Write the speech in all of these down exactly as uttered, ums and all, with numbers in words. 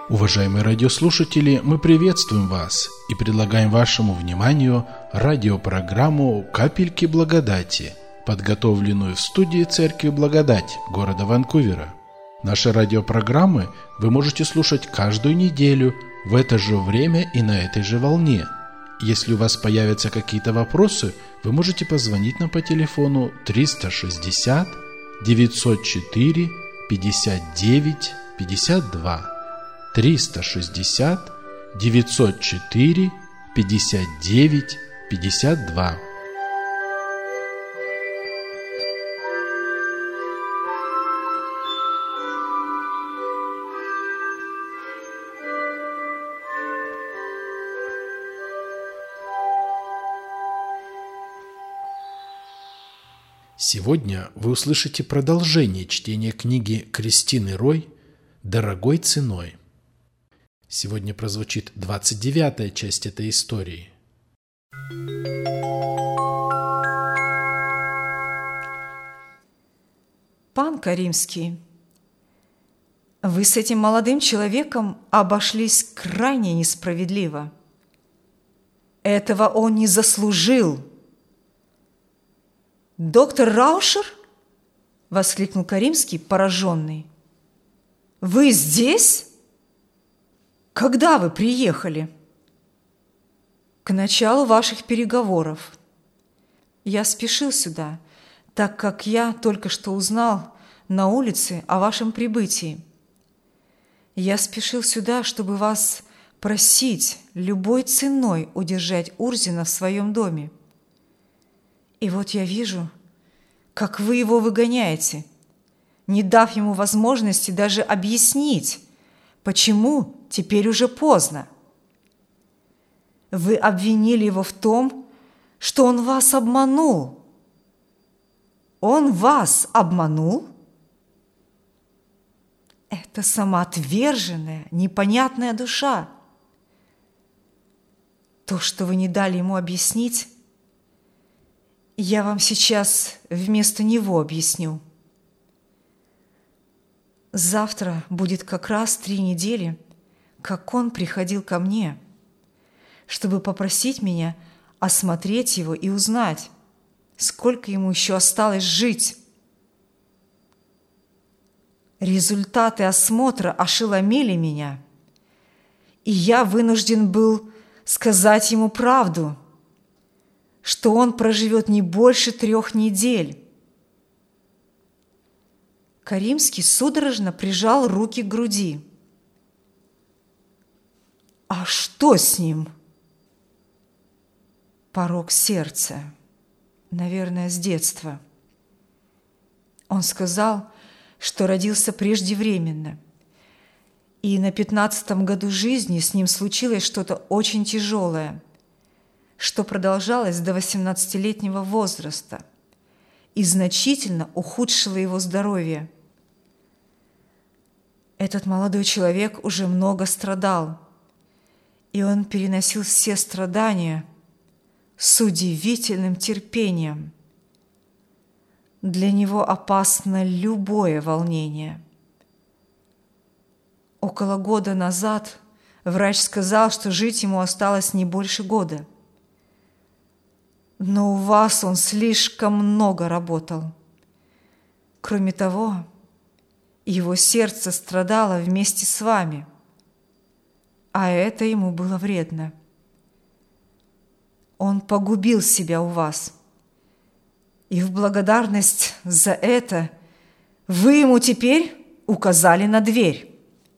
Уважаемые радиослушатели, мы приветствуем вас и предлагаем вашему вниманию радиопрограмму «Капельки благодати», подготовленную в студии Церкви Благодать города Ванкувера. Наши радиопрограммы вы можете слушать каждую неделю в это же время и на этой же волне. Если у вас появятся какие-то вопросы, вы можете позвонить нам по телефону триста шестьдесят девятьсот четыре пятьдесят девять пятьдесят два. триста шестьдесят девятьсот четыре пятьдесят девять пятьдесят два. Сегодня вы услышите продолжение чтения книги Кристины Рой «Дорогой ценой». Сегодня прозвучит двадцать девятая часть этой истории. Пан Каримский, вы с этим молодым человеком обошлись крайне несправедливо. Этого он не заслужил. «Доктор Раушер?» – воскликнул Каримский, пораженный. «Вы здесь? Когда вы приехали?» «К началу ваших переговоров. Я спешил сюда, так как я только что узнал на улице о вашем прибытии. Я спешил сюда, чтобы вас просить любой ценой удержать Урзина в своем доме. И вот я вижу, как вы его выгоняете, не дав ему возможности даже объяснить, почему теперь уже поздно. Вы обвинили его в том, что он вас обманул. Он вас обманул? Это самоотверженная, непонятная душа. То, что вы не дали ему объяснить, я вам сейчас вместо него объясню. Завтра будет как раз три недели, как он приходил ко мне, чтобы попросить меня осмотреть его и узнать, сколько ему еще осталось жить. Результаты осмотра ошеломили меня, и я вынужден был сказать ему правду, что он проживет не больше трех недель. Каримский судорожно прижал руки к груди. А что с ним? Порок сердца, наверное, с детства. Он сказал, что родился преждевременно, и на пятнадцатом году жизни с ним случилось что-то очень тяжелое, что продолжалось до восемнадцатилетнего возраста и значительно ухудшило его здоровье. Этот молодой человек уже много страдал, и он переносил все страдания с удивительным терпением. Для него опасно любое волнение. Около года назад врач сказал, что жить ему осталось не больше года. Но у вас он слишком много работал. Кроме того, его сердце страдало вместе с вами, а это ему было вредно. Он погубил себя у вас, и в благодарность за это вы ему теперь указали на дверь.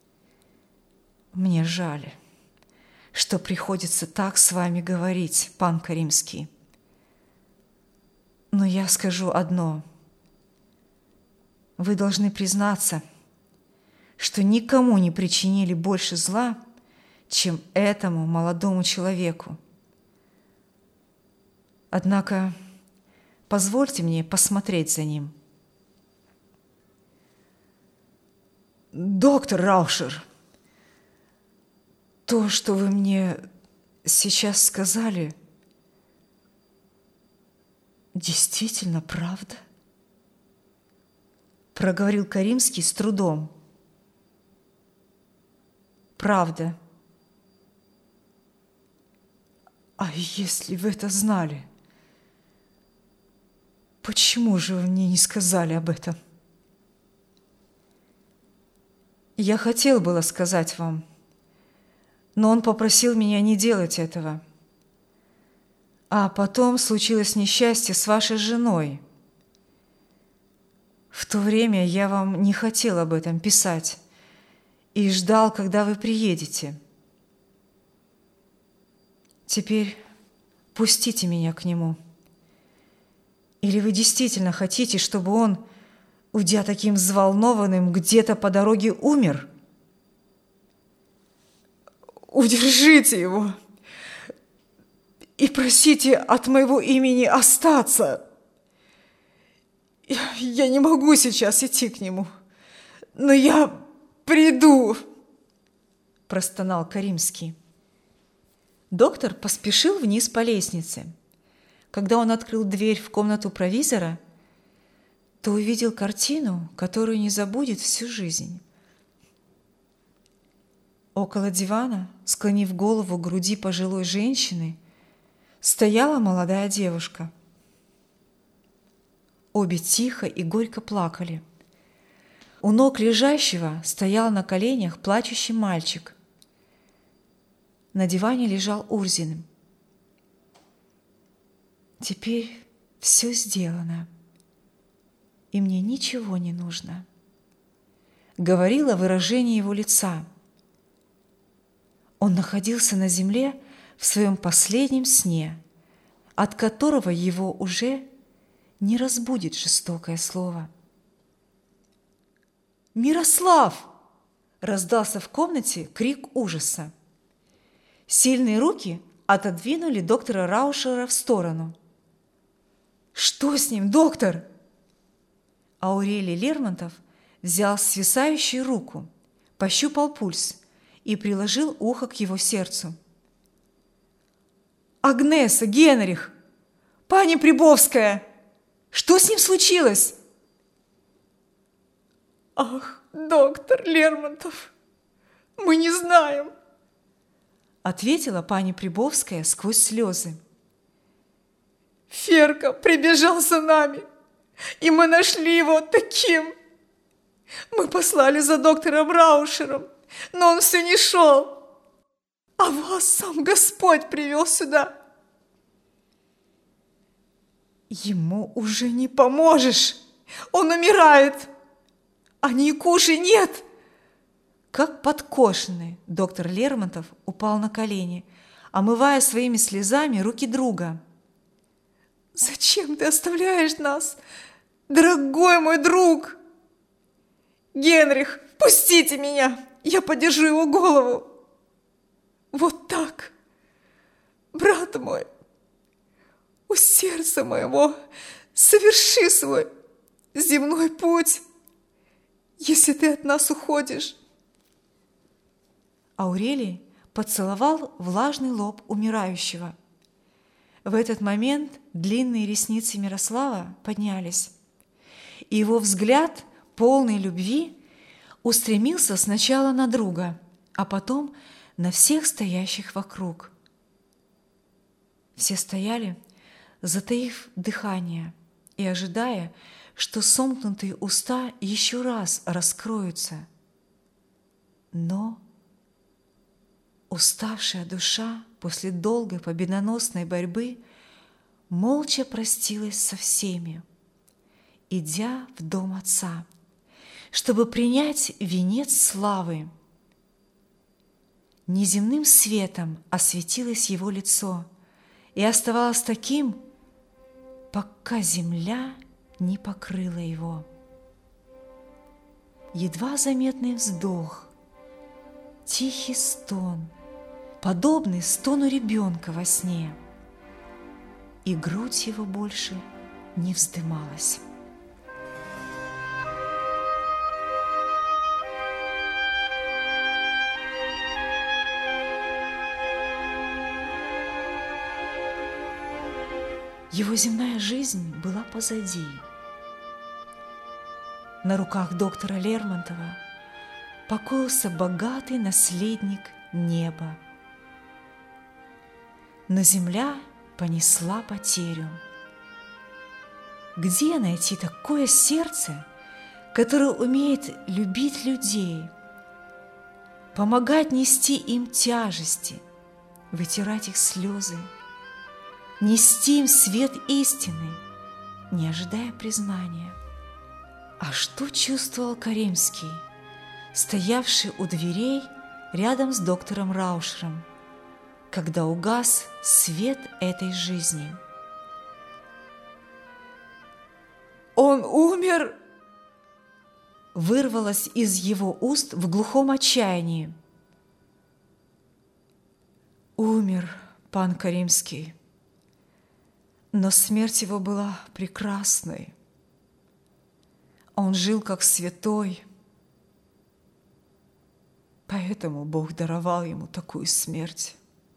Мне жаль, что приходится так с вами говорить, пан Каримский. Но я скажу одно. Вы должны признаться, что никому не причинили больше зла, чем этому молодому человеку. Однако позвольте мне посмотреть за ним. Доктор Раушер, то, что вы мне сейчас сказали, действительно правда? Проговорил Каримский с трудом. правда. А если вы это знали, почему же вы мне не сказали об этом? Я хотел было сказать вам, но он попросил меня не делать этого. А потом случилось несчастье с вашей женой. В то время я вам не хотел об этом писать и ждал, когда вы приедете. Теперь пустите меня к нему. Или вы действительно хотите, чтобы он, уйдя таким взволнованным, где-то по дороге умер? Удержите его и просите от моего имени остаться. Я не могу сейчас идти к нему, но я приду, простонал Каримский. Доктор поспешил вниз по лестнице. Когда он открыл дверь в комнату провизора, то увидел картину, которую не забудет всю жизнь. Около дивана, склонив голову к груди пожилой женщины, стояла молодая девушка. Обе тихо и горько плакали. У ног лежащего стоял на коленях плачущий мальчик. На диване лежал Урзин. Теперь все сделано, и мне ничего не нужно, говорило выражение его лица. Он находился на земле в своем последнем сне, от которого его уже не разбудит жестокое слово. «Мирослав!» – раздался в комнате крик ужаса. Сильные руки отодвинули доктора Раушера в сторону. «Что с ним, доктор?» Аурелий Лермонтов взял свисающую руку, пощупал пульс и приложил ухо к его сердцу. «Агнеса, Генрих! Пани Прибовская! Что с ним случилось?» «Ах, доктор Лермонтов, мы не знаем!» ответила пани Прибовская сквозь слезы. «Ферка прибежал за нами, и мы нашли его таким. Мы послали за доктором Раушером, но он все не шел. А вас сам Господь привел сюда. Ему уже не поможешь, он умирает, а Никуши нет». Как подкошенный, доктор Лермонтов упал на колени, омывая своими слезами руки друга. «Зачем ты оставляешь нас, дорогой мой друг? Генрих, пустите меня, я подержу его голову. Вот так, брат мой, у сердца моего соверши свой земной путь, если ты от нас уходишь». Аурелий поцеловал влажный лоб умирающего. В этот момент длинные ресницы Мирослава поднялись, и его взгляд, полный любви, устремился сначала на друга, а потом на всех стоящих вокруг. Все стояли, затаив дыхание и ожидая, что сомкнутые уста еще раз раскроются. Но уставшая душа после долгой победоносной борьбы молча простилась со всеми, идя в дом Отца, чтобы принять венец славы. Неземным светом осветилось его лицо и оставалось таким, пока земля не покрыла его. Едва заметный вздох, тихий стон, подобный стону ребенка во сне, и грудь его больше не вздымалась. Его земная жизнь была позади. На руках доктора Лермонтова покоился богатый наследник неба. Но земля понесла потерю. Где найти такое сердце, которое умеет любить людей, помогать нести им тяжести, вытирать их слезы, нести им свет истины, не ожидая признания? А что чувствовал Каримский, стоявший у дверей рядом с доктором Раушером, когда угас свет этой жизни? «Он умер!» вырвалось из его уст в глухом отчаянии. «Умер, пан Каримский, но смерть его была прекрасной. Он жил как святой, поэтому Бог даровал ему такую смерть.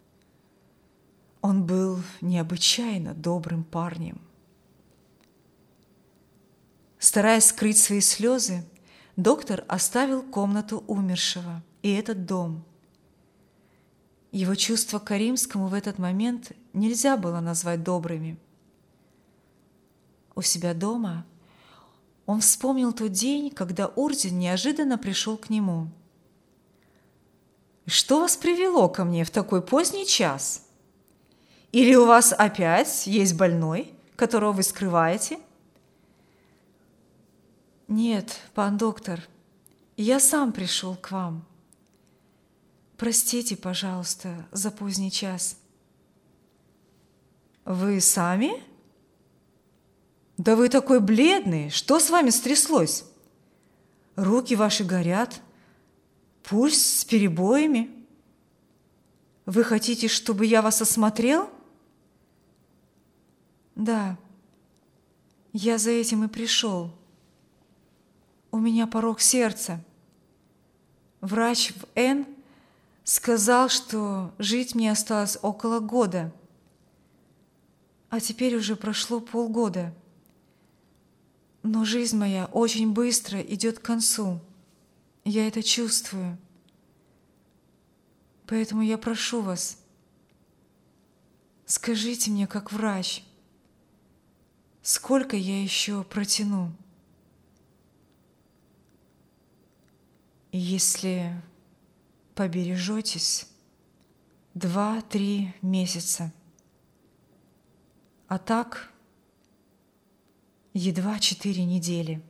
Он был необычайно добрым парнем». Стараясь скрыть свои слезы, доктор оставил комнату умершего и этот дом. Его чувства к Каримскому в этот момент нельзя было назвать добрыми. У себя дома он вспомнил тот день, когда Урдин неожиданно пришел к нему. «Что вас привело ко мне в такой поздний час? Или у вас опять есть больной, которого вы скрываете?» «Нет, пан доктор, я сам пришел к вам. Простите, пожалуйста, за поздний час». «Вы сами? Да вы такой бледный! Что с вами стряслось? Руки ваши горят, пульс с перебоями. Вы хотите, чтобы я вас осмотрел?» «Да, я за этим и пришел. У меня порок сердца. Врач в Н сказал, что жить мне осталось около года, а теперь уже прошло полгода. Но жизнь моя очень быстро идет к концу. Я это чувствую. Поэтому я прошу вас, скажите мне, как врач, сколько я еще протяну? Если побережетесь, два-три месяца. А так едва четыре недели.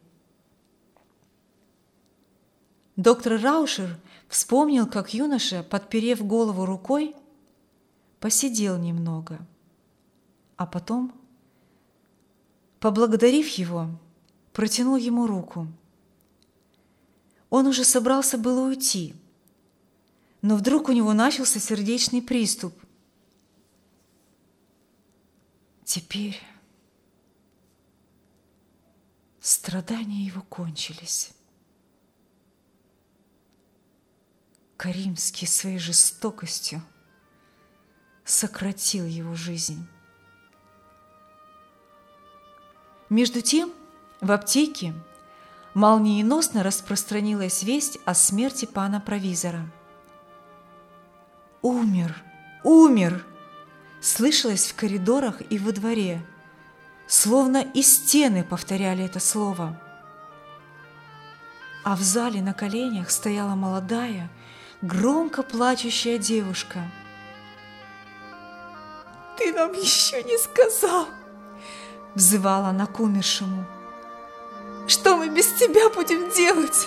Доктор Раушер вспомнил, как юноша, подперев голову рукой, посидел немного, а потом, поблагодарив его, протянул ему руку. Он уже собрался было уйти, но вдруг у него начался сердечный приступ. Теперь страдания его кончились. Каримский своей жестокостью сократил его жизнь. Между тем, в аптеке молниеносно распространилась весть о смерти пана провизора. «Умер! Умер!» слышалось в коридорах и во дворе, словно и стены повторяли это слово. А в зале на коленях стояла молодая, громко плачущая девушка. «Ты нам еще не сказал!» – взывала она к умершему. «Что мы без тебя будем делать?»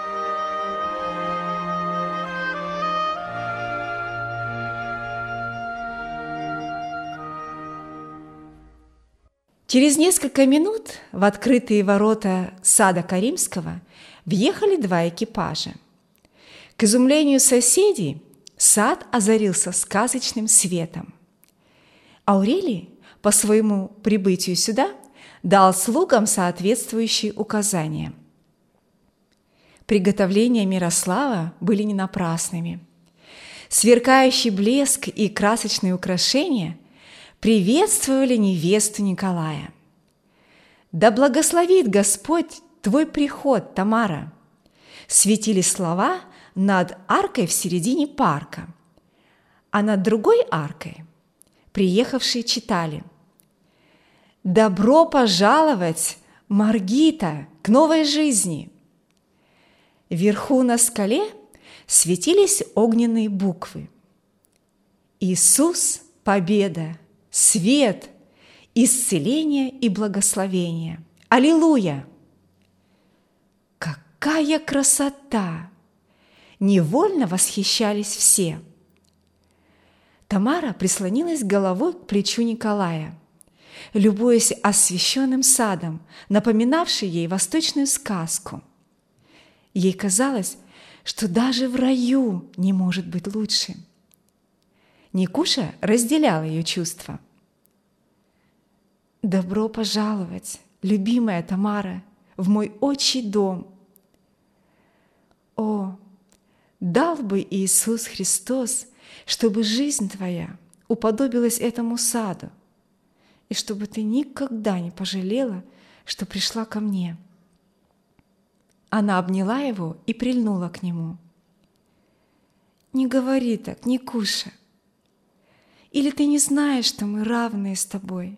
Через несколько минут в открытые ворота сада Каримского въехали два экипажа. К изумлению соседей сад озарился сказочным светом. Аурелий по своему прибытию сюда дал слугам соответствующие указания. Приготовления Мирослава были не напрасными. Сверкающий блеск и красочные украшения приветствовали невесту Николая. «Да благословит Господь твой приход, Тамара! светились слова над аркой в середине парка, а над другой аркой приехавшие читали: «Добро пожаловать, Маргита, к новой жизни!» Вверху на скале светились огненные буквы: «Иисус – победа, свет, исцеление и благословение. Аллилуйя!» Какая красота! Невольно восхищались все. Тамара прислонилась головой к плечу Николая, любуясь освещенным садом, напоминавший ей восточную сказку. Ей казалось, что даже в раю не может быть лучше. Никуша разделял ее чувства. «Добро пожаловать, любимая Тамара, в мой отчий дом! О, дал бы Иисус Христос, чтобы жизнь твоя уподобилась этому саду, и чтобы ты никогда не пожалела, что пришла ко мне». Она обняла его и прильнула к нему. «Не говори так, Никуша. Или ты не знаешь, что мы равные с тобой?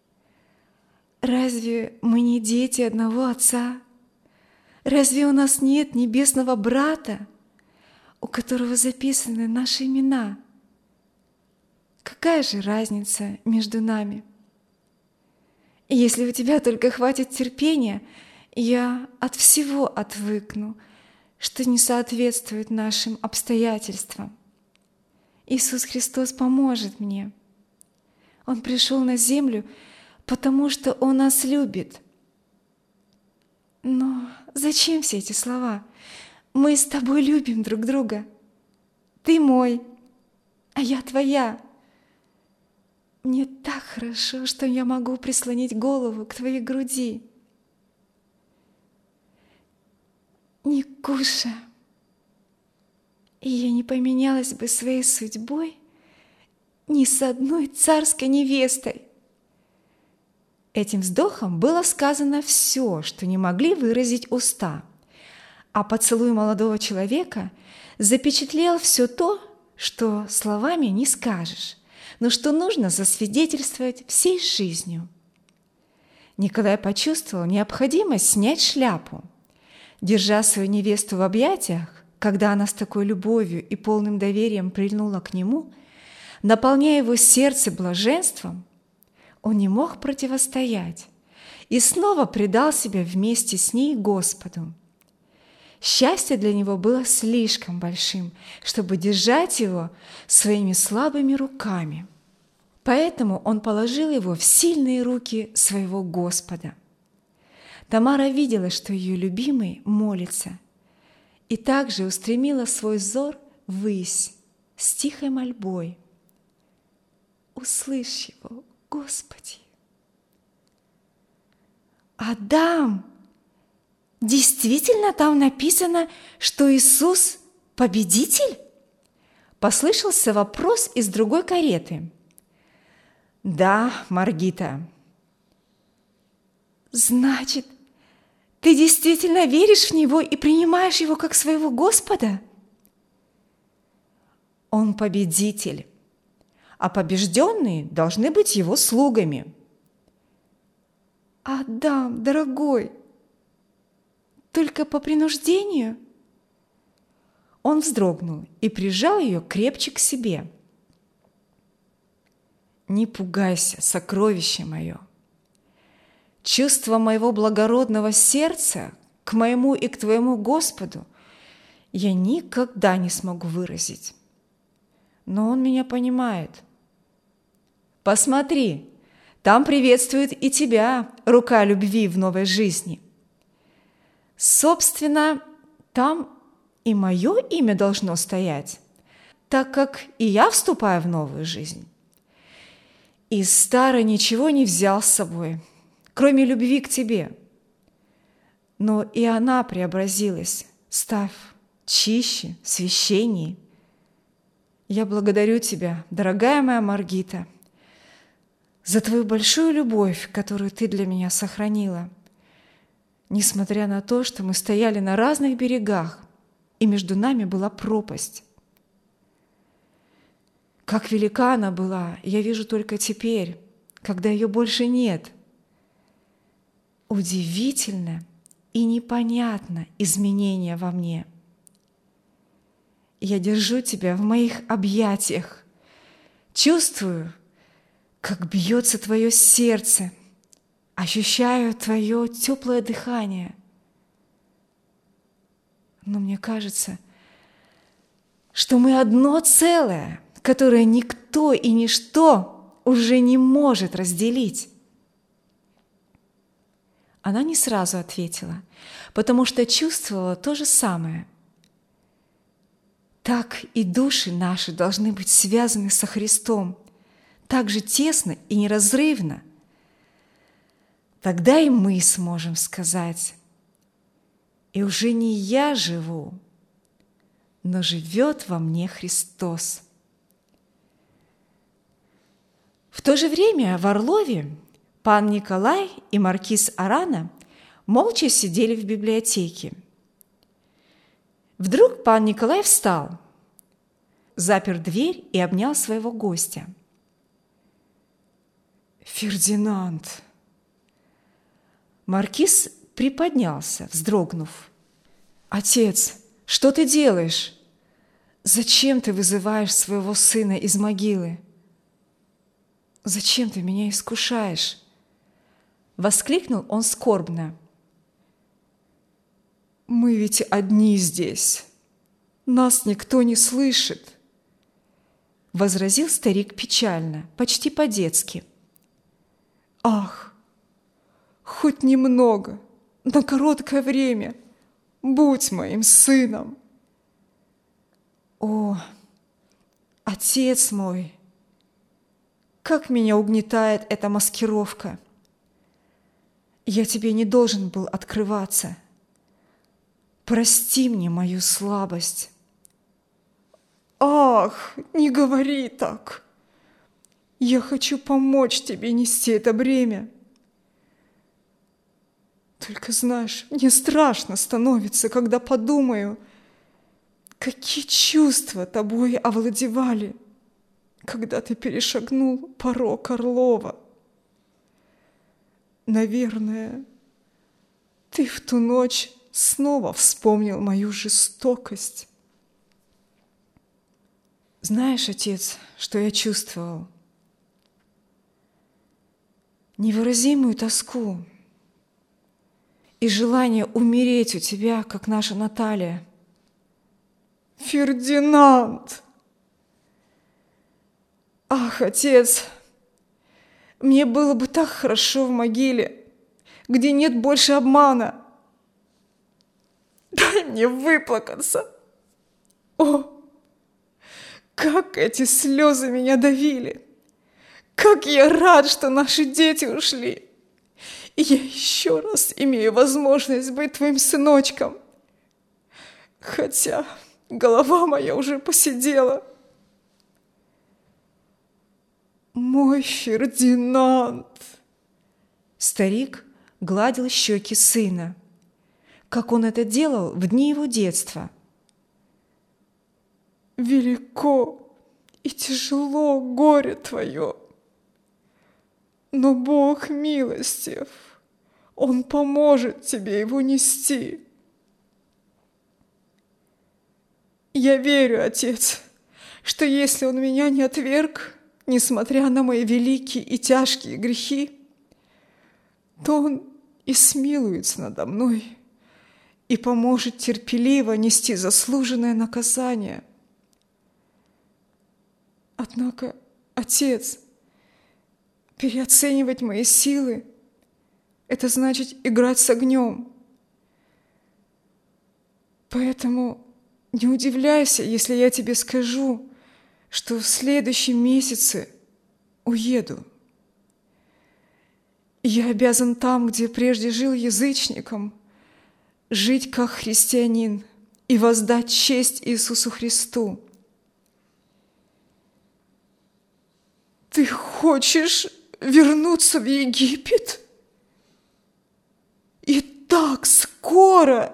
Разве мы не дети одного Отца? Разве у нас нет небесного брата, у которого записаны наши имена? Какая же разница между нами? Если у тебя только хватит терпения, я от всего отвыкну, что не соответствует нашим обстоятельствам. Иисус Христос поможет мне. Он пришел на землю, потому что Он нас любит. Но зачем все эти слова? Мы с тобой любим друг друга. Ты мой, а я твоя. Мне так хорошо, что я могу прислонить голову к твоей груди. Никуша, и я не поменялась бы своей судьбой ни с одной царской невестой. Этим вздохом было сказано все, что не могли выразить уста, а поцелуй молодого человека запечатлел все то, что словами не скажешь, но что нужно засвидетельствовать всей жизнью. Николай почувствовал необходимость снять шляпу. Держа свою невесту в объятиях, когда она с такой любовью и полным доверием прильнула к нему, наполняя его сердце блаженством, он не мог противостоять и снова предал себя вместе с ней Господу. Счастье для него было слишком большим, чтобы держать его своими слабыми руками. Поэтому он положил его в сильные руки своего Господа. Тамара видела, что ее любимый молится, и также устремила свой взор ввысь с тихой мольбой: «Услышь его, Господи!» «Адам, действительно там написано, что Иисус – победитель?» Послышался вопрос из другой кареты. «Да, Маргита». «Значит, ты действительно веришь в Него и принимаешь Его как своего Господа?» «Он победитель, а побежденные должны быть Его слугами». «Адам, дорогой, только по принуждению?» Он вздрогнул и прижал ее крепче к себе. «Не пугайся, сокровище мое. Чувство моего благородного сердца к моему и к твоему Господу я никогда не смогу выразить. Но Он меня понимает. Посмотри, там приветствует и тебя рука любви в новой жизни. Собственно, там и мое имя должно стоять, так как и я вступаю в новую жизнь. Из старой ничего не взял с собой, кроме любви к тебе. Но и она преобразилась, став чище, священней. Я благодарю тебя, дорогая моя Маргита, за твою большую любовь, которую ты для меня сохранила. несмотря на то, что мы стояли на разных берегах, и между нами была пропасть. Как велика она была, я вижу только теперь, когда ее больше нет. Удивительно и непонятно изменение во мне. Я держу тебя в моих объятиях, чувствую, как бьется твое сердце, ощущаю твое теплое дыхание. Но мне кажется, что мы одно целое, которое никто и ничто уже не может разделить. Она не сразу ответила, потому что чувствовала то же самое. Так и души наши должны быть связаны со Христом, так же тесно и неразрывно. Тогда и мы сможем сказать: «И уже не я живу, но живет во мне Христос». В то же время в Орлове пан Николай и маркиз Арана молча сидели в библиотеке. Вдруг пан Николай встал, запер дверь и обнял своего гостя. «Фердинанд!» Маркиз приподнялся, вздрогнув. «Отец, что ты делаешь? Зачем ты вызываешь своего сына из могилы? Зачем ты меня искушаешь?» Воскликнул он скорбно. «Мы ведь одни здесь. Нас никто не слышит», — возразил старик печально, почти по-детски. «Ах, хоть немного, на короткое время, будь моим сыном!» «О, отец мой, как меня угнетает эта маскировка! Я тебе не должен был открываться. Прости мне мою слабость». «Ах, не говори так! Я хочу помочь тебе нести это бремя. Только знаешь, мне страшно становится, когда подумаю, какие чувства тобой овладевали, когда ты перешагнул порог Орлова. Наверное, ты в ту ночь снова вспомнил мою жестокость». «Знаешь, отец, что я чувствовал? Невыразимую тоску и желание умереть у тебя, как наша Наталья». «Фердинанд!» «Ах, отец, мне было бы так хорошо в могиле, где нет больше обмана. Дай мне выплакаться. О, как эти слезы меня давили! Как я рад, что наши дети ушли! И я еще раз имею возможность быть твоим сыночком, хотя голова моя уже поседела. Мой Фердинанд!» Старик гладил щеки сына, как он это делал в дни его детства. «Велико и тяжело горе твое, но Бог милостив, Он поможет тебе его нести. Я верю, отец, что если Он меня не отверг, несмотря на мои великие и тяжкие грехи, то Он и смилуется надо мной и поможет терпеливо нести заслуженное наказание. Однако, отец, переоценивать мои силы – это значит играть с огнем. Поэтому не удивляйся, если я тебе скажу, что в следующем месяце уеду. Я обязан там, где прежде жил язычником, жить как христианин и воздать честь Иисусу Христу. Ты хочешь вернуться в Египет? И так скоро?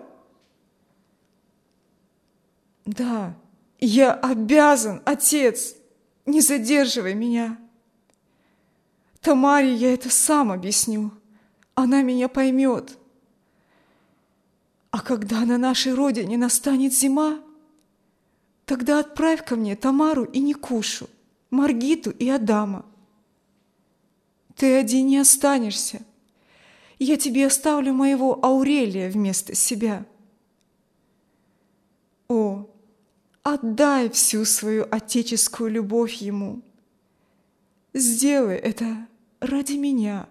Да, я обязан, отец, не задерживай меня. Тамаре я это сам объясню, она меня поймет. А когда на нашей родине настанет зима, тогда отправь ко мне Тамару и Никушу, Маргиту и Адама. Ты один не останешься. Я тебе оставлю моего Аурелия вместо себя. О, отдай всю свою отеческую любовь ему. Сделай это ради меня.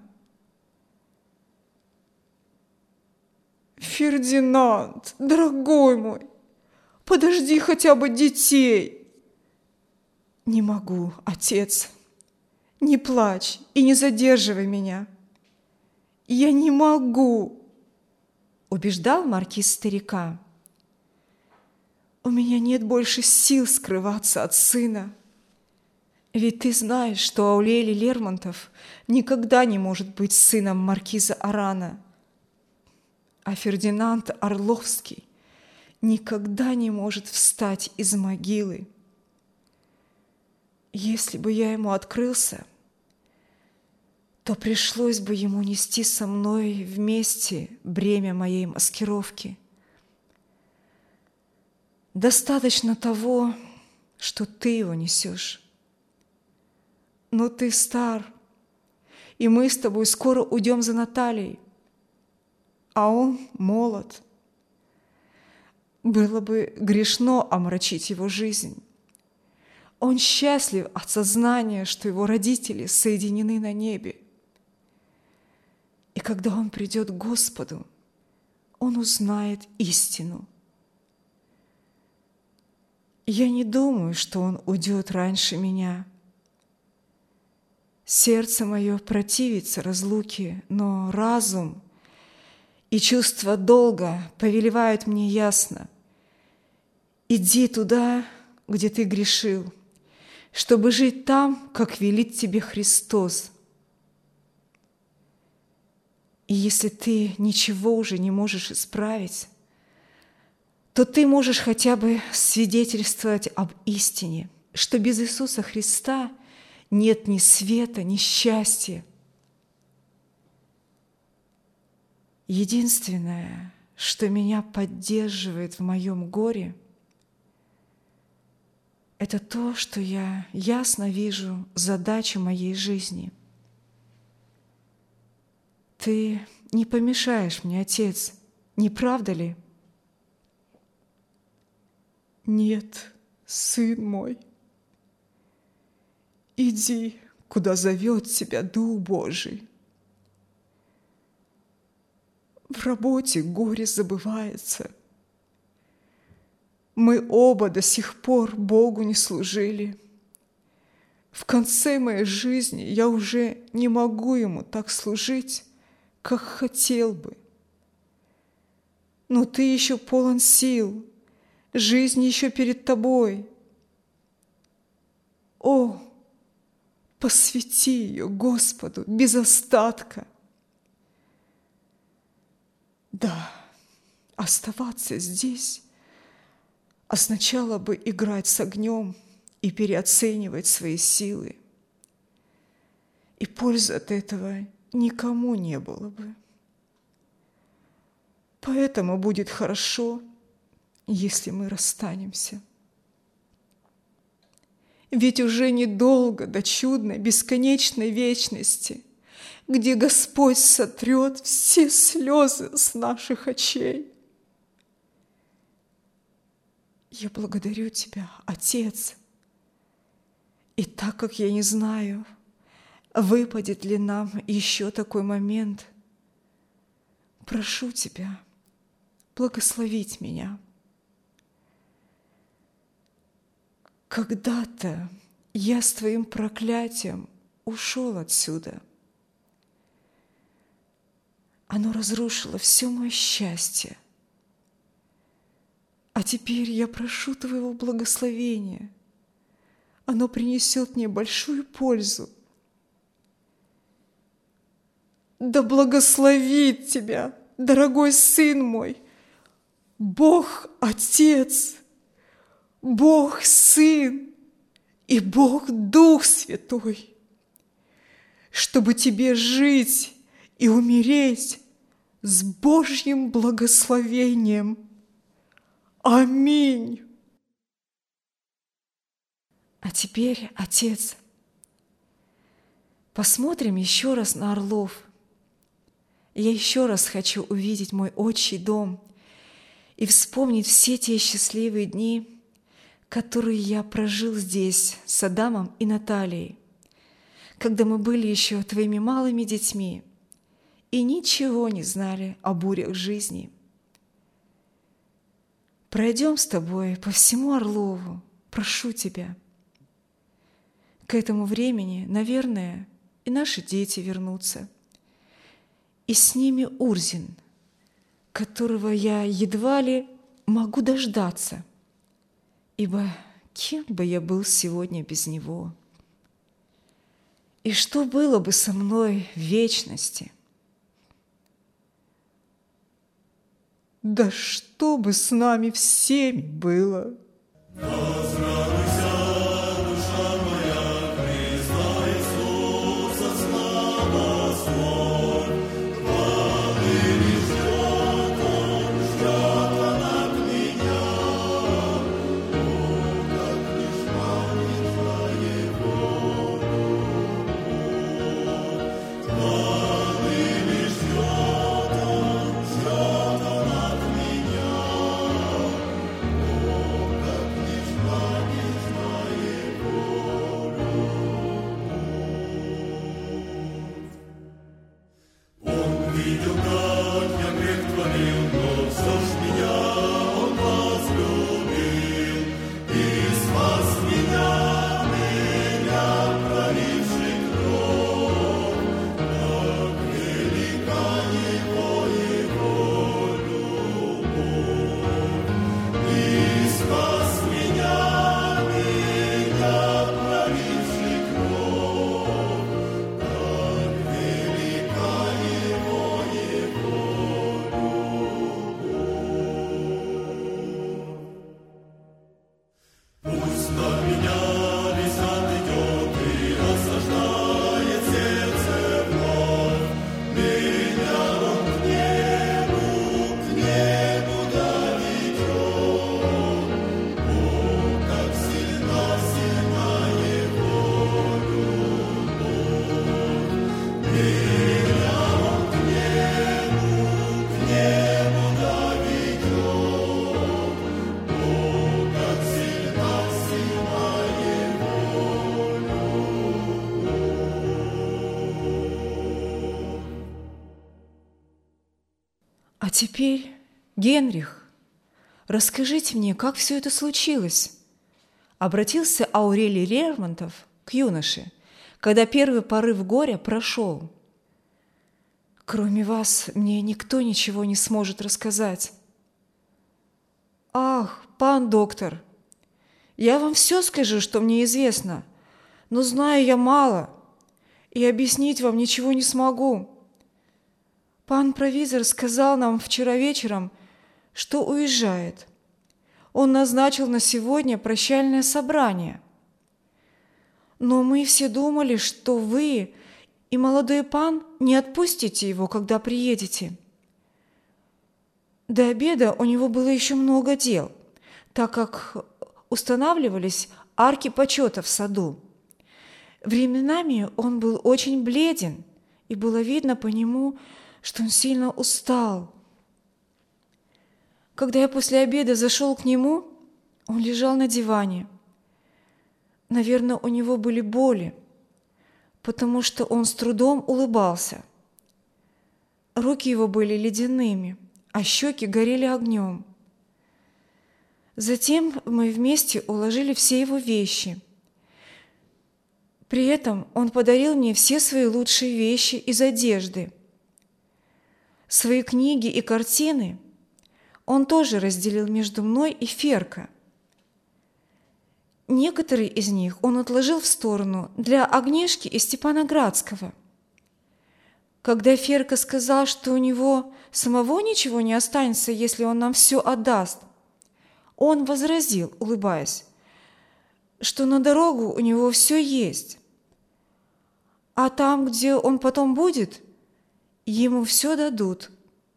Фердинанд, дорогой мой, подожди хотя бы детей. Не могу, отец. Не плачь и не задерживай меня. Я не могу, убеждал маркиз старика. У меня нет больше сил скрываться от сына. Ведь ты знаешь, что Аурелий Лермонтов никогда не может быть сыном маркиза Арана, а Фердинанд Орловский никогда не может встать из могилы. Если бы я ему открылся, то пришлось бы ему нести со мной вместе бремя моей маскировки. Достаточно того, что ты его несешь. Но ты стар, и мы с тобой скоро уйдем за Натальей, а он молод. Было бы грешно омрачить его жизнь. Он счастлив от сознания, что его родители соединены на небе. И когда он придет к Господу, он узнает истину. Я не думаю, что он уйдет раньше меня. Сердце мое противится разлуке, но разум и чувство долга повелевают мне ясно: иди туда, где ты грешил, чтобы жить там, как велит тебе Христос. И если ты ничего уже не можешь исправить, то ты можешь хотя бы свидетельствовать об истине, что без Иисуса Христа нет ни света, ни счастья. Единственное, что меня поддерживает в моем горе, это то, что я ясно вижу задачу моей жизни. Ты не помешаешь мне, отец, не правда ли? Нет, сын мой. Иди, куда зовет тебя Дух Божий. В работе горе забывается. Мы оба до сих пор Богу не служили. В конце моей жизни я уже не могу Ему так служить, как хотел бы. Но ты еще полон сил, жизнь еще перед тобой. О, посвяти ее Господу без остатка. Да, оставаться здесь означало бы играть с огнем и переоценивать свои силы. И пользы от этого никому не было бы. Поэтому будет хорошо, если мы расстанемся. Ведь уже недолго до чудной бесконечной вечности, где Господь сотрет все слезы с наших очей. Я благодарю Тебя, Отец, и так как я не знаю, выпадет ли нам еще такой момент, прошу Тебя благословить меня. Когда-то я с Твоим проклятием ушел отсюда. Оно разрушило все мое счастье. А теперь я прошу Твоего благословения. Оно принесет мне большую пользу. Да благословит Тебя дорогой сын мой, Бог Отец, Бог Сын и Бог Дух Святой, чтобы тебе жить и умереть с Божьим благословением. Аминь. А теперь, Отец, посмотрим еще раз на орлов. Я еще раз хочу увидеть мой отчий дом и вспомнить все те счастливые дни, которые я прожил здесь с Адамом и Натальей, когда мы были еще твоими малыми детьми и ничего не знали о бурях жизни. Пройдем с тобой по всему Орлову, прошу тебя. К этому времени, наверное, и наши дети вернутся, и с ними Урзин, которого я едва ли могу дождаться, ибо кем бы я был сегодня без него? И что было бы со мной в вечности? Да что бы с нами всеми было? А теперь, Генрих, расскажите мне, как все это случилось? Обратился Аурелий Лермонтов к юноше, когда первый порыв горя прошел. Кроме вас мне никто ничего не сможет рассказать. Ах, пан доктор, я вам все скажу, что мне известно, но знаю я мало, и объяснить вам ничего не смогу. Пан провизор сказал нам вчера вечером, что уезжает. Он назначил на сегодня прощальное собрание. Но мы все думали, что вы и молодой пан не отпустите его, когда приедете. До обеда у него было еще много дел, так как устанавливались арки почета в саду. Временами он был очень бледен, и было видно по нему, что он сильно устал. Когда я после обеда зашел к нему, он лежал на диване. Наверное, у него были боли, потому что он с трудом улыбался. Руки его были ледяными, а щеки горели огнем. Затем мы вместе уложили все его вещи. При этом он подарил мне все свои лучшие вещи из одежды. Свои книги и картины он тоже разделил между мной и Ферко. Некоторые из них он отложил в сторону для Агнешки и Степана Градского. Когда Ферка сказал, что у него самого ничего не останется, если он нам все отдаст, он возразил, улыбаясь, что на дорогу у него все есть, а там, где он потом будет, ему все дадут.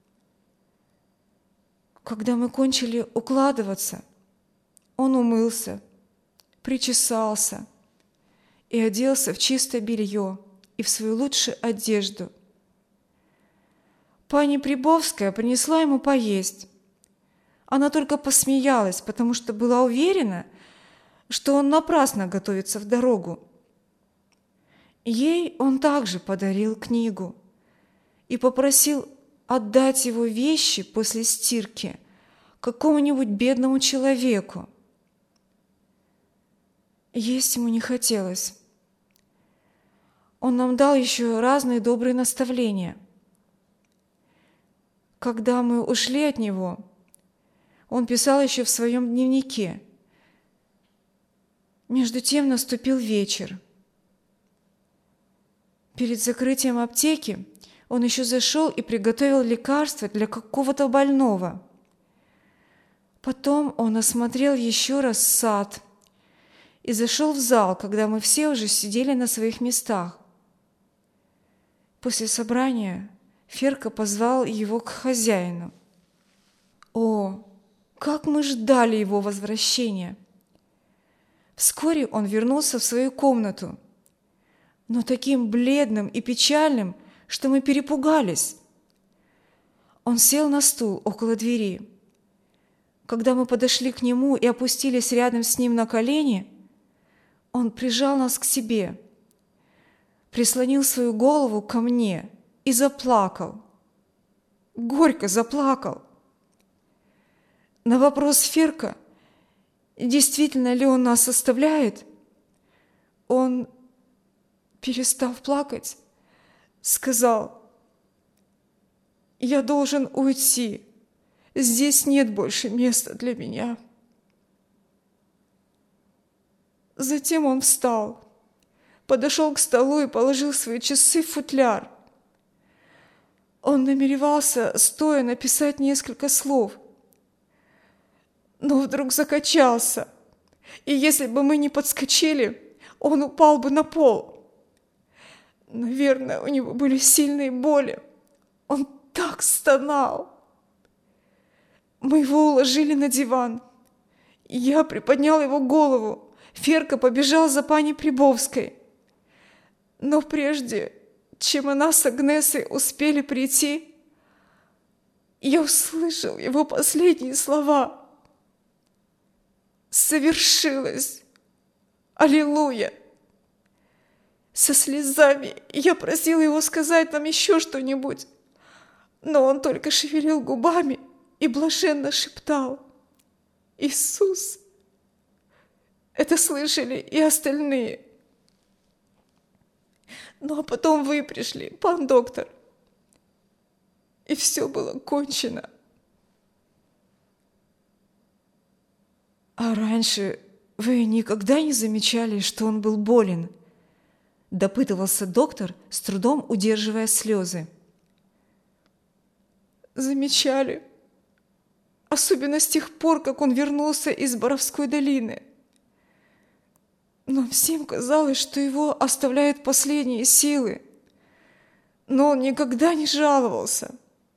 Когда мы кончили укладываться, он умылся, причесался и оделся в чистое белье и в свою лучшую одежду. Пани Прибовская принесла ему поесть. Она только посмеялась, потому что была уверена, что он напрасно готовится в дорогу. Ей он также подарил книгу и попросил отдать его вещи после стирки какому-нибудь бедному человеку. Есть ему не хотелось. Он нам дал еще разные добрые наставления. Когда мы ушли от него, он писал еще в своем дневнике: «Между тем наступил вечер. Перед закрытием аптеки он еще зашел и приготовил лекарство для какого-то больного. Потом он осмотрел еще раз сад и зашел в зал, когда мы все уже сидели на своих местах. После собрания Ферка позвал его к хозяину. О, как мы ждали его возвращения! Вскоре он вернулся в свою комнату, но таким бледным и печальным, что мы перепугались. Он сел на стул около двери. Когда мы подошли к нему и опустились рядом с ним на колени, он прижал нас к себе, прислонил свою голову ко мне и заплакал. Горько заплакал. На вопрос Ферка, действительно ли он нас оставляет, он, перестав плакать, сказал: «Я должен уйти, здесь нет больше места для меня». Затем он встал, подошел к столу и положил свои часы в футляр. Он намеревался, стоя, написать несколько слов, но вдруг закачался, и если бы мы не подскочили, он упал бы на пол. Наверное, у него были сильные боли. Он так стонал. Мы его уложили на диван. Я приподнял его голову. Ферка побежал за пани Прибовской. Но прежде, чем она с Агнесой успели прийти, я услышал его последние слова. «Совершилось! Аллилуйя!» Со слезами я просил его сказать нам еще что-нибудь, но он только шевелил губами и блаженно шептал: «Иисус!» Это слышали и остальные. Ну а потом вы пришли, пан доктор, и все было кончено. А раньше вы никогда не замечали, что он был болен? Допытывался доктор, с трудом удерживая слезы. Замечали. Особенно с тех пор, как он вернулся из Боровской долины. Нам всем казалось, что его оставляют последние силы. Но он никогда не жаловался.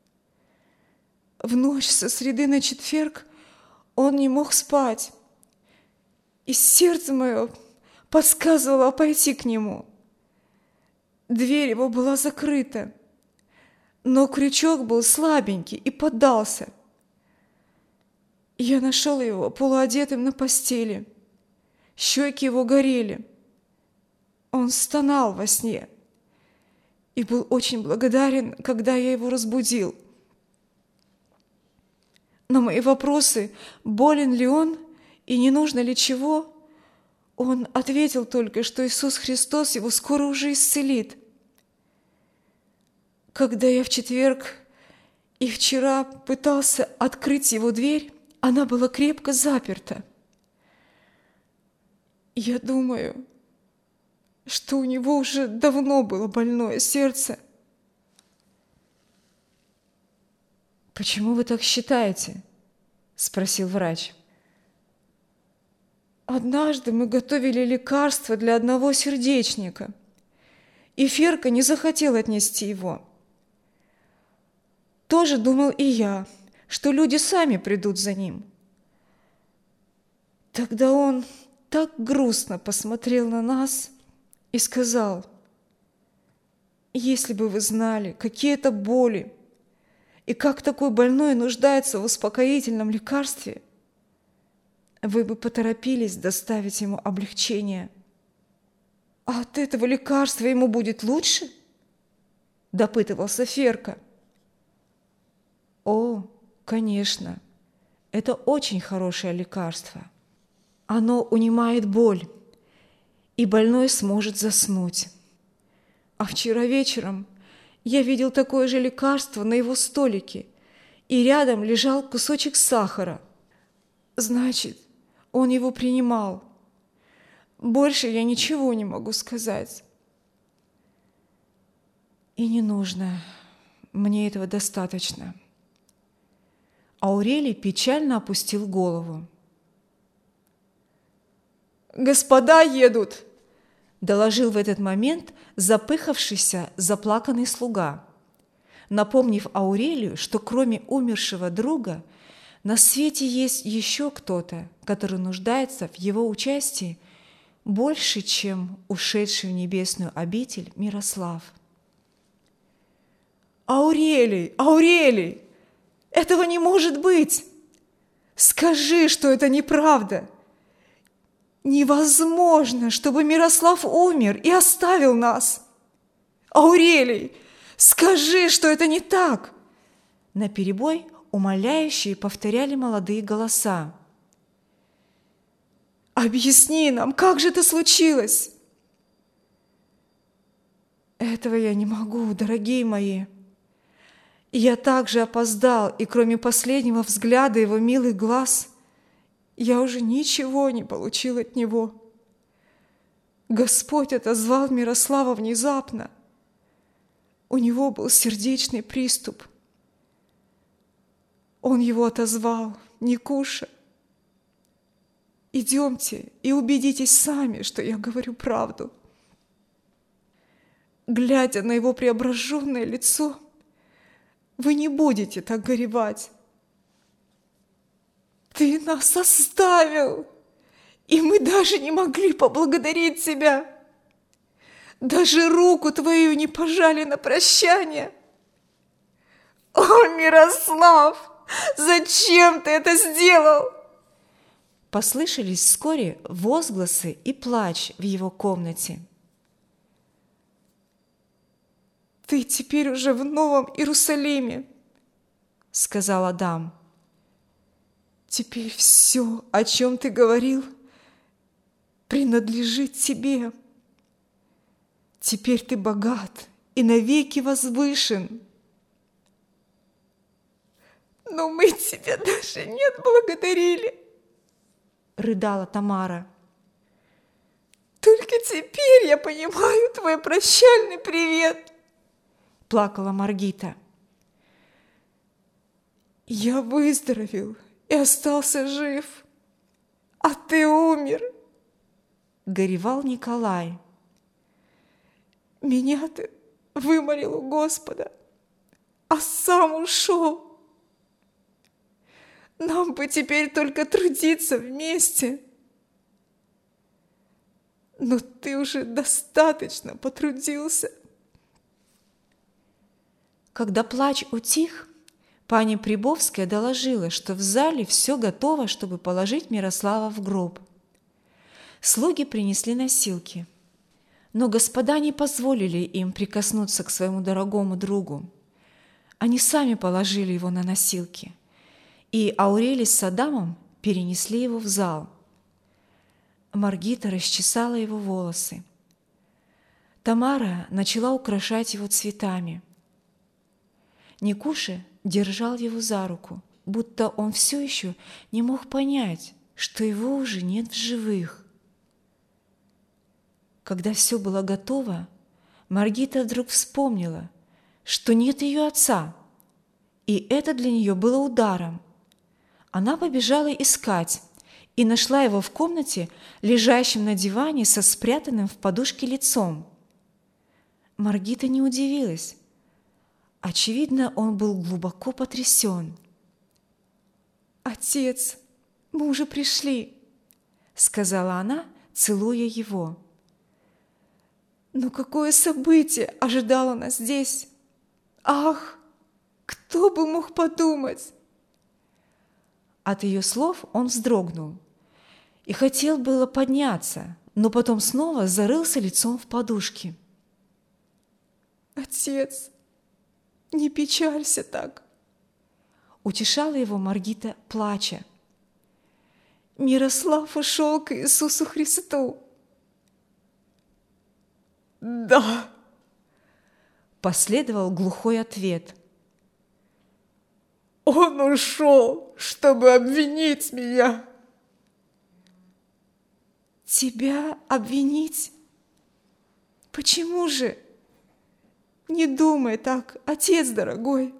В ночь со среды на четверг он не мог спать. И сердце мое подсказывало пойти к нему. Дверь его была закрыта, но крючок был слабенький и поддался. Я нашел его полуодетым на постели. Щеки его горели. Он стонал во сне и был очень благодарен, когда я его разбудил. На мои вопросы, болен ли он и не нужно ли чего, он ответил только, что Иисус Христос его скоро уже исцелит. Когда я в четверг и вчера пытался открыть его дверь, она была крепко заперта. Я думаю, что у него уже давно было больное сердце, «Почему вы так считаете?» – спросил врач. «Однажды мы готовили лекарство для одного сердечника, и Ферка не захотел отнести его. Тоже думал и я, что люди сами придут за ним. Тогда он так грустно посмотрел на нас и сказал: если бы вы знали, какие это боли, и как такой больной нуждается в успокоительном лекарстве, вы бы поторопились доставить ему облегчение. А от этого лекарства ему будет лучше?» – допытывался Ферка. «О, конечно, это очень хорошее лекарство. Оно унимает боль, и больной сможет заснуть. А вчера вечером я видел такое же лекарство на его столике, и рядом лежал кусочек сахара. Значит, он его принимал. Больше я ничего не могу сказать. И не нужно, мне этого достаточно». Аурелий печально опустил голову. «Господа едут!» – доложил в этот момент запыхавшийся, заплаканный слуга, напомнив Аурелию, что кроме умершего друга на свете есть еще кто-то, который нуждается в его участии больше, чем ушедший в небесную обитель Мирослав. «Аурелий! Аурелий! Этого не может быть! Скажи, что это неправда! Невозможно, чтобы Мирослав умер и оставил нас! Аурелий, скажи, что это не так!» Наперебой умоляющие повторяли молодые голоса. «Объясни нам, как же это случилось?» «Этого я не могу, дорогие мои. Я также опоздал, и кроме последнего взгляда его милых глаз, я уже ничего не получил от него. Господь отозвал Мирослава внезапно. У него был сердечный приступ. Он его отозвал, Никуша. Идемте и убедитесь сами, что я говорю правду». Глядя на его преображенное лицо, вы не будете так горевать. «Ты нас оставил, и мы даже не могли поблагодарить тебя. Даже руку твою не пожали на прощание. О, Мирослав, зачем ты это сделал?» Послышались вскоре возгласы и плач в его комнате. «Ты теперь уже в Новом Иерусалиме», — сказал Адам. «Теперь все, о чем ты говорил, принадлежит тебе. Теперь ты богат и навеки возвышен». «Но мы тебя даже не отблагодарили», — рыдала Тамара. «Только теперь я понимаю твой прощальный привет», — плакала Маргита. «Я выздоровел и остался жив, а ты умер», — горевал Николай. «Меня ты вымолил у Господа, а сам ушел. Нам бы теперь только трудиться вместе. Но ты уже достаточно потрудился». Когда плач утих, пани Прибовская доложила, что в зале все готово, чтобы положить Мирослава в гроб. Слуги принесли носилки, но господа не позволили им прикоснуться к своему дорогому другу. Они сами положили его на носилки, и Аурелий с Адамом перенесли его в зал. Маргита расчесала его волосы. Тамара начала украшать его цветами. Никуша держал его за руку, будто он все еще не мог понять, что его уже нет в живых. Когда все было готово, Маргита вдруг вспомнила, что нет ее отца, И это для нее было ударом. Она побежала искать и нашла его в комнате, лежащим на диване со спрятанным в подушке лицом. Маргита не удивилась. Очевидно, он был глубоко потрясен. «Отец, мы уже пришли», — сказала она, целуя его. «Но какое событие ожидало нас здесь! Ах, кто бы мог подумать!» От ее слов он вздрогнул и хотел было подняться, но потом снова зарылся лицом в подушки. «Отец, не печалься так!» Утешала его Маргита, плача. «Мирослав ушел к Иисусу Христу». «Да!» – последовал глухой ответ. «Он ушел, чтобы обвинить меня». «Тебя обвинить? Почему же? Не думай так, отец дорогой.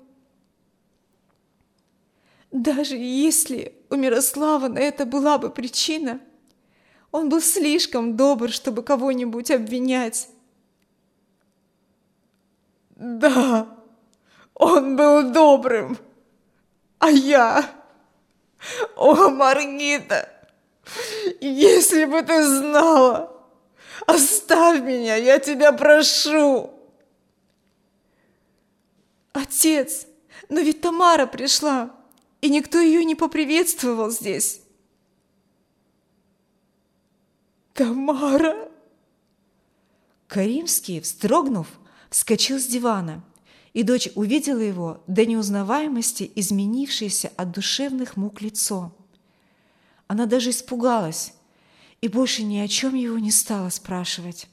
Даже если у Мирослава на это была бы причина, он был слишком добр, чтобы кого-нибудь обвинять». «Да, он был добрым, а я... О, Маргита, если бы ты знала, оставь меня, я тебя прошу». «Отец, но ведь Тамара пришла, и никто ее не поприветствовал здесь». «Тамара?» Каримский, вздрогнув, вскочил с дивана, и дочь увидела его до неузнаваемости изменившееся от душевных мук лицо. Она даже испугалась и больше ни о чем его не стала спрашивать.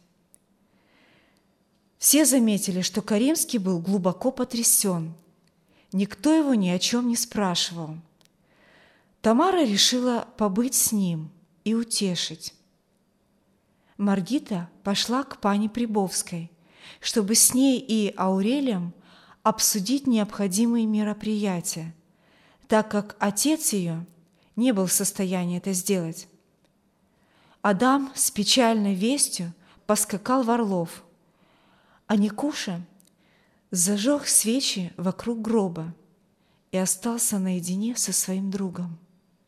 Все заметили, что Каримский был глубоко потрясен. Никто его ни о чем не спрашивал. Тамара решила побыть с ним и утешить. Маргита пошла к пане Прибовской, чтобы с ней и Аурелием обсудить необходимые мероприятия, так как отец ее не был в состоянии это сделать. Адам с печальной вестью поскакал в Орлов, а Никуша зажег свечи вокруг гроба и остался наедине со своим другом.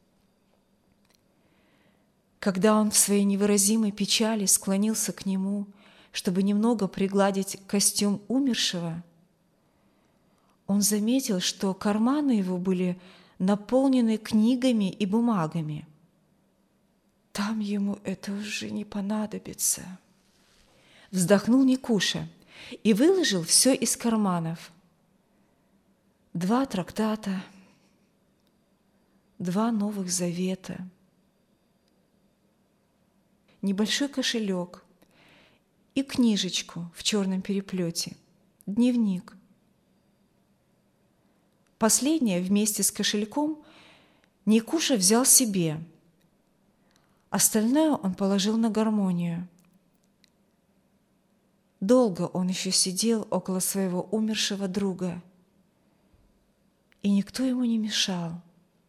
Когда он в своей невыразимой печали склонился к нему, чтобы немного пригладить костюм умершего, он заметил, что карманы его были наполнены книгами и бумагами. «Там ему это уже не понадобится», — вздохнул Никуша и выложил все из карманов. Два трактата, два Новых Завета, небольшой кошелек и книжечку в черном переплете, дневник. Последнее вместе с кошельком Никуша взял себе, остальное он положил на гармонию. Долго он еще сидел около своего умершего друга, и никто ему не мешал.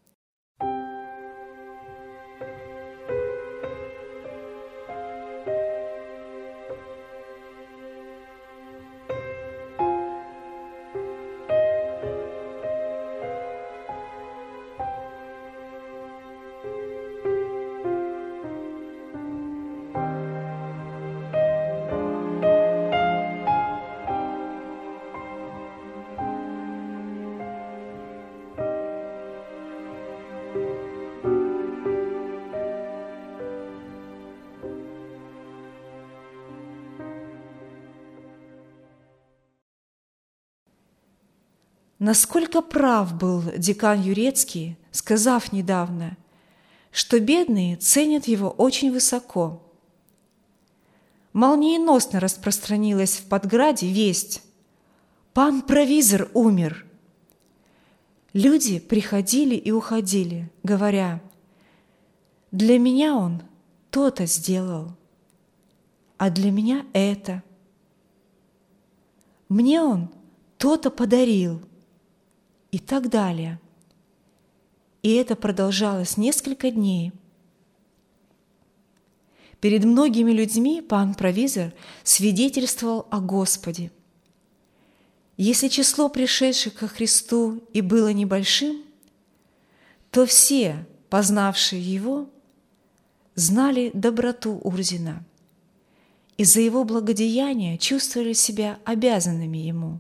Насколько прав был декан Юрецкий, сказав недавно, что бедные ценят его очень высоко. Молниеносно распространилась в Подграде весть: «Пан провизор умер». Люди приходили и уходили, говоря: «Для меня он то-то сделал, а для меня это. Мне он то-то подарил». и так далее. И это продолжалось несколько дней. Перед многими людьми пан провизор свидетельствовал о Господе. Если число пришедших ко Христу и было небольшим, то все, познавшие Его, знали доброту Урзина и за Его благодеяние чувствовали себя обязанными Ему.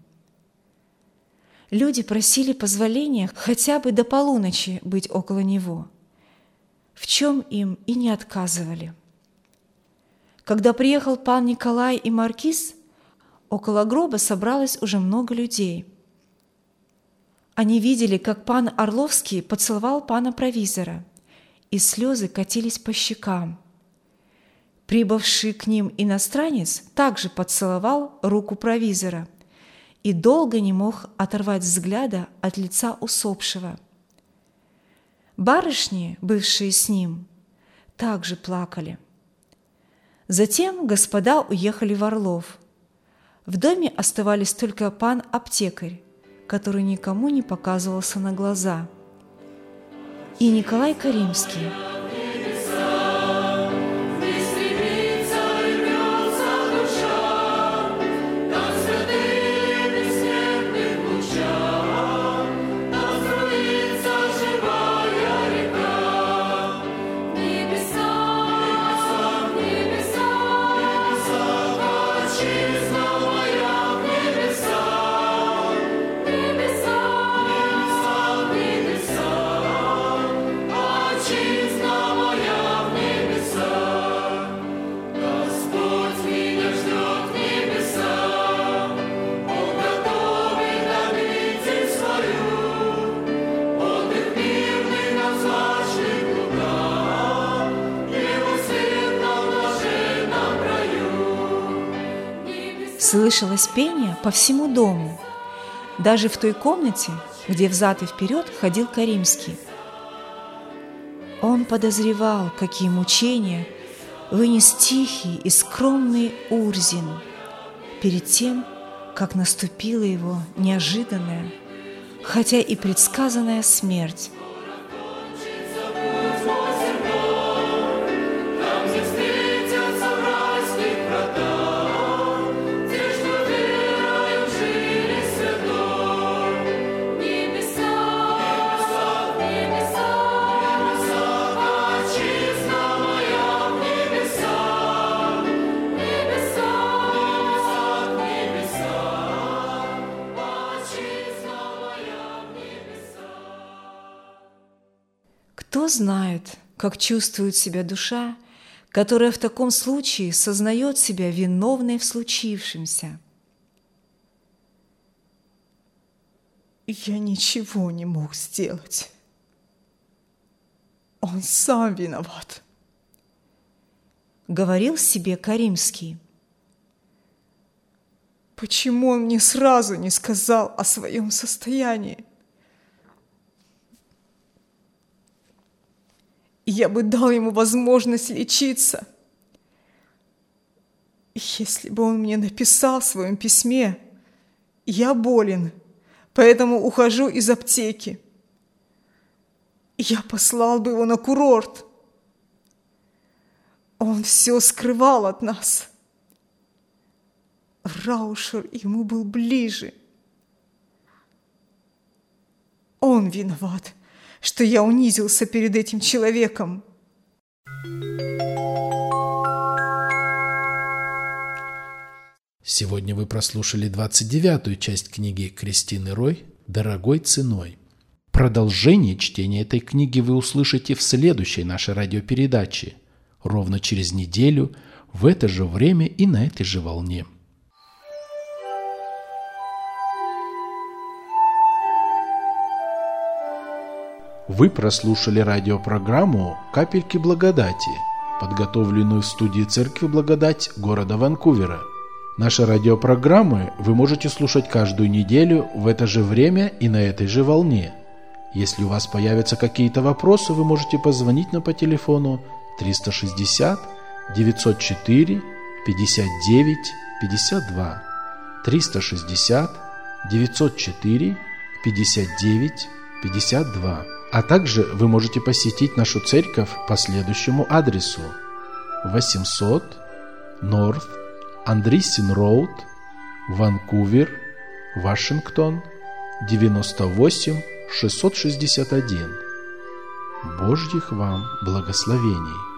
Люди просили позволения хотя бы до полуночи быть около Него, в чем им и не отказывали. Когда приехал пан Николай и маркиз, около гроба собралось уже много людей. Они видели, как пан Орловский поцеловал пана провизора, и слезы катились по щекам. Прибывший к ним иностранец также поцеловал руку провизора и долго не мог оторвать взгляда от лица усопшего. Барышни, бывшие с ним, также плакали. Затем господа уехали в Орлов. В доме оставались только пан-аптекарь, который никому не показывался на глаза, и Николай Каримский. Слышалось пение по всему дому, даже в той комнате, где взад и вперед ходил Каримский. Он подозревал, какие мучения вынес тихий и скромный Урзин перед тем, как наступила его неожиданная, хотя и предсказанная смерть. Кто знает, как чувствует себя душа, которая в таком случае сознает себя виновной в случившемся? Я ничего не мог сделать. Он сам виноват, говорил себе Каримский. Почему он мне сразу не сказал о своем состоянии? Я бы дал ему возможность лечиться. Если бы он мне написал в своем письме: «Я болен, поэтому ухожу из аптеки», я послал бы его на курорт. Он все скрывал от нас. Раушер ему был ближе. Он виноват, что я унизился перед этим человеком. Сегодня вы прослушали двадцать девятую часть книги Кристины Рой «Дорогой ценой». Продолжение чтения этой книги вы услышите в следующей нашей радиопередаче, ровно через неделю, в это же время и на этой же волне. Вы прослушали радиопрограмму «Капельки благодати», подготовленную в студии Церкви Благодать города Ванкувера. Наши радиопрограммы вы можете слушать каждую неделю в это же время и на этой же волне. Если у вас появятся какие-то вопросы, вы можете позвонить нам по телефону триста шестьдесят девятьсот четыре пятьдесят девять пятьдесят два, триста шестьдесят девятьсот четыре пятьдесят девять пятьдесят два. А также вы можете посетить нашу церковь по следующему адресу: восемьсот North Andreessen Road, Ванкувер, Вашингтон, девяносто восемь шестьсот шестьдесят один. Божьих вам благословений!